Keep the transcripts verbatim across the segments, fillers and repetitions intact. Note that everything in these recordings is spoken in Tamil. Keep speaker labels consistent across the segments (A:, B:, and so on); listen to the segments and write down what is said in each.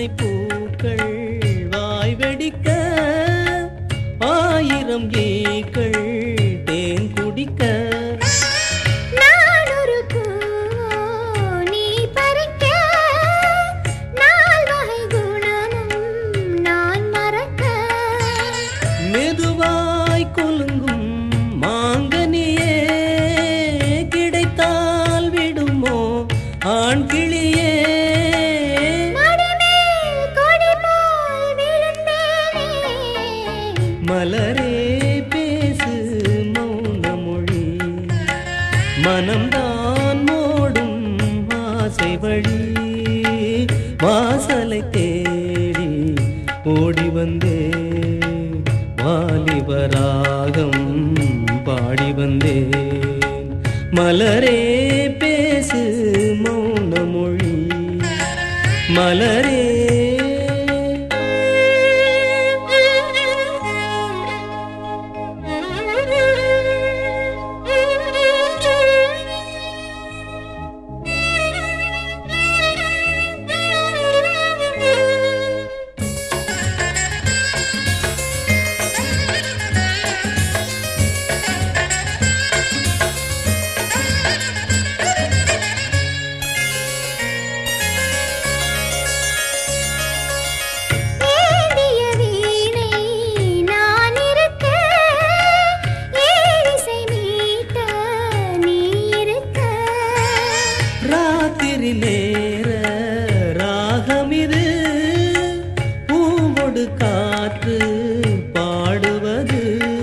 A: இத்தனை பூக்கள் வாய் வெடிக்க ஆயிரம் ஈக்கள் தேன் குடிக்க
B: நான் ஒரு பூ நீ பறிக்க நால் வகை குணமும் நான் மறக்க
A: மெதுவாய் கொலுங்கும் மாங்கனியே கிடைத்தால் விடுமோ ஆண் கிளியே மலரே பேசு மௌன மொழி மனம்தான் மோடும் ஆசை வழி வாசலை தேடி ஓடி வந்தே வாலிபராகம் பாடி வந்தேன் மலரே பேசு மௌன மொழி மலரே நேர ராகமிது பூவொடு காற்று பாடுவது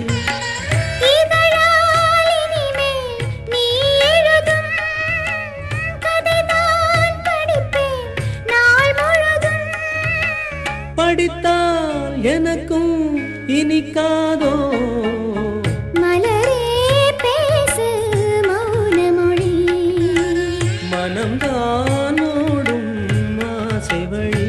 A: படித்தால் எனக்கும் இனிக்காதோ
B: மலரே பேசு மௌன மொழி
A: மனம்தான் ஓடும் ஆசை வழி